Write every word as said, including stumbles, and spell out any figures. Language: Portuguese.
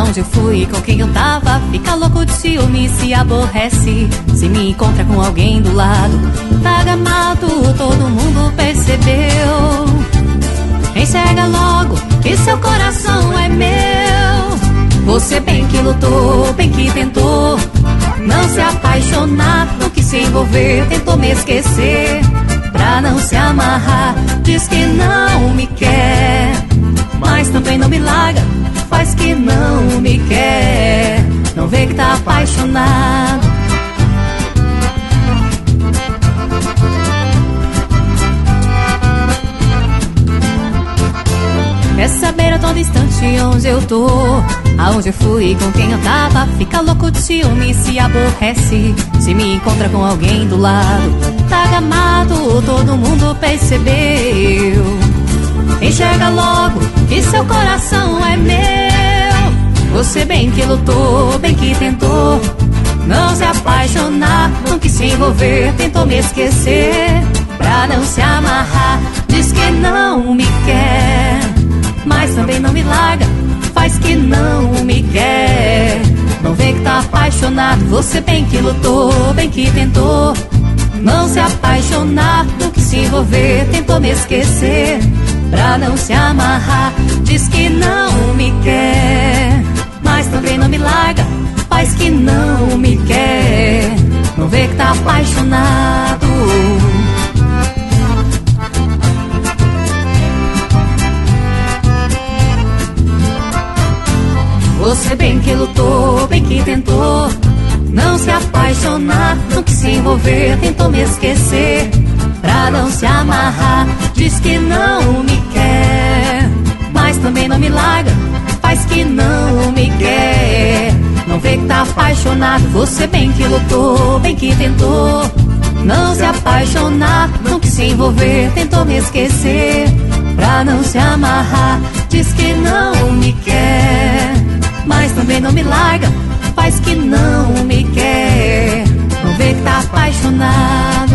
Aonde eu fui, com quem eu tava, fica louco de ciúme, se aborrece. Se me encontra com alguém do lado, tá gamado, todo mundo percebeu. Enxerga logo que seu coração é meu. Você bem que lutou, bem que tentou não se apaixonar, não quis se envolver, tentou me esquecer pra não se amarrar. Diz que não me quer, mas também não me larga, faz que não me quer, não vê que tá apaixonado. Quer saber a todo instante onde eu tô, aonde eu fui, com quem eu tava, fica louco de ciúme, se aborrece. Se me encontra com alguém do lado, tá gamado, todo mundo percebeu. Enxerga logo que seu coração é meu. Você bem que lutou, bem que tentou não se apaixonar, não quis se envolver, tentou me esquecer pra não se amarrar. Diz que não me quer, mas também não me larga, faz que não me quer, não vê que tá apaixonado. Você bem que lutou, bem que tentou não se apaixonar, não quis se envolver, tentou me esquecer pra não se amarrar. Diz que não me quer, mas também não me larga, faz que não me quer, não vê que tá apaixonado. Você bem que lutou, bem que tentou não se apaixonar, não quis se envolver, tentou me esquecer pra não se amarrar. Diz que não me quer, mas também não me larga, faz que não me quer, não vê que tá apaixonado. Você bem que lutou, bem que tentou não se apaixonar, não quis se envolver, tentou me esquecer pra não se amarrar. Diz que não me quer, mas também não me larga, faz que não me quer, não vê que tá apaixonado.